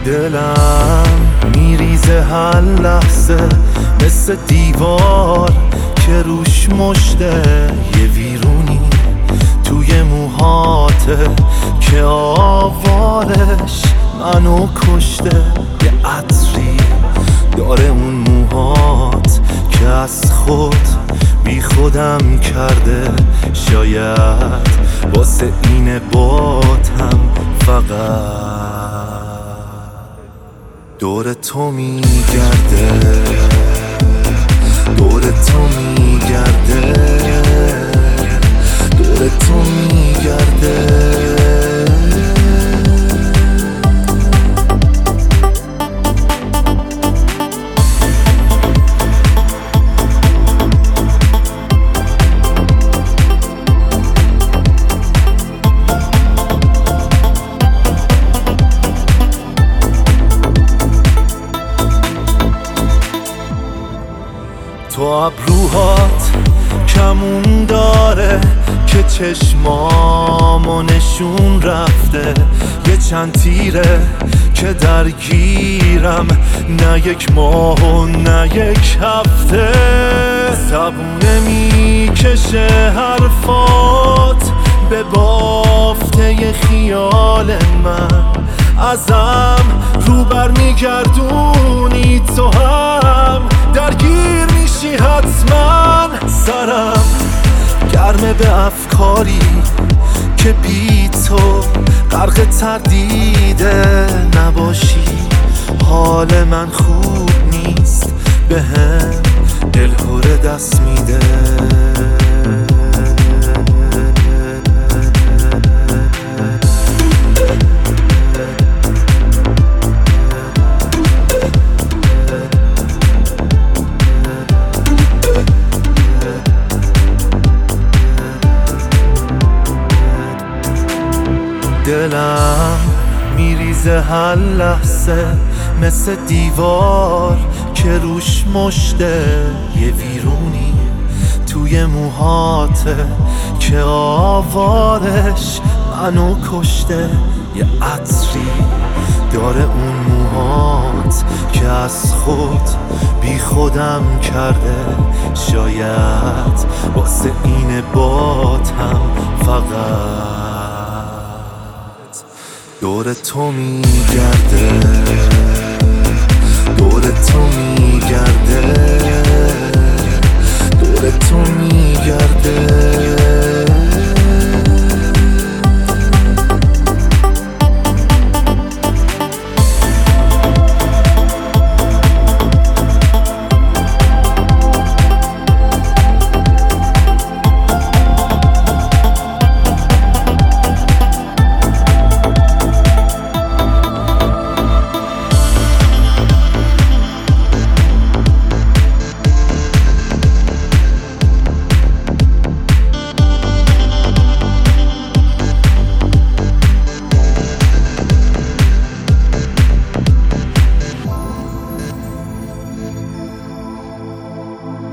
دلم میریزه هر لحظه مثل دیوار که روش مشته یه ویرونی توی موهاته که آوارش منو کشته. یه عطری داره اون موهات که از خود بی خودم کرده. شاید واسه اینه باتم فقط دور تو میگرده، دور تو میگرده، دور تو میگرده. تو ابروهات کمون داره که چشمامو نشون رفته. یه چند تیره که درگیرم، نه یک ماه و نه یک هفته. زبونه میکشه حرفات به بافته خیال من. ازم رو بر میگردونی تو هم درگیر میشی حتما. سرم گرمه به افکاری که بی تو غرق تردیده نباشی. حال من خوب نیست، به هم دلهوره دست میده. دلم میریزه هر لحظه مثل دیوار که روش مشته. یه ویرونی توی موهاته که آوارش منو کشته. یه عطری داره اون موهات که از خود بی خودم کرده. شاید واسه اینه باتم فقط دور تو میگرده، دور تو میگرده، دور تو میگرده.